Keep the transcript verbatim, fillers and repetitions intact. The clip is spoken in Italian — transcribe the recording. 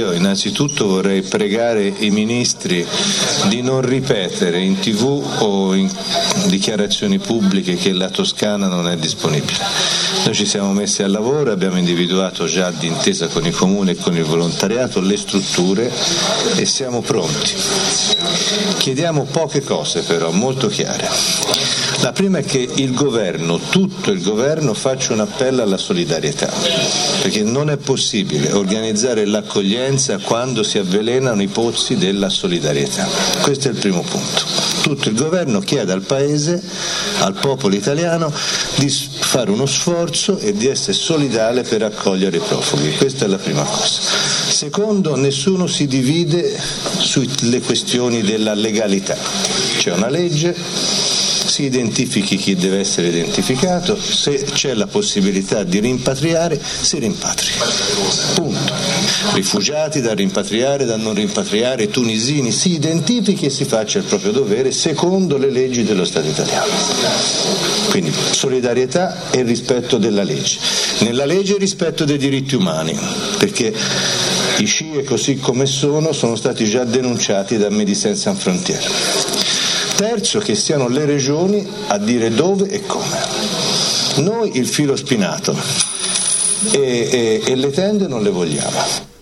io innanzitutto vorrei pregare i ministri di non ripetere in tv o in dichiarazioni pubbliche che la Toscana non è disponibile. Noi ci siamo messi al lavoro, abbiamo individuato già d'intesa con i comuni e con il volontariato le strutture e siamo pronti. Chiediamo poche cose però, molto chiare. La prima è che il governo, tutto il governo, faccia un appello alla solidarietà, perché non è possibile organizzare l'accoglienza quando si avvelenano i pozzi della solidarietà. Questo è il primo punto. Tutto il governo chiede al Paese, al popolo italiano, di fare uno sforzo e di essere solidale per accogliere i profughi. Questa è la prima cosa. Secondo, nessuno si divide sulle questioni della legalità. C'è una legge, si identifichi chi deve essere identificato, se c'è la possibilità di rimpatriare, si rimpatri. Punto. Rifugiati da rimpatriare, da non rimpatriare, tunisini, si identifichi e si faccia il proprio dovere secondo le leggi dello Stato italiano. Quindi solidarietà e rispetto della legge. Nella legge il rispetto dei diritti umani, perché i scie così come sono sono stati già denunciati da Médecins Sans Frontières. Terzo, che siano le regioni a dire dove e come. Noi il filo spinato e, e, e le tende non le vogliamo.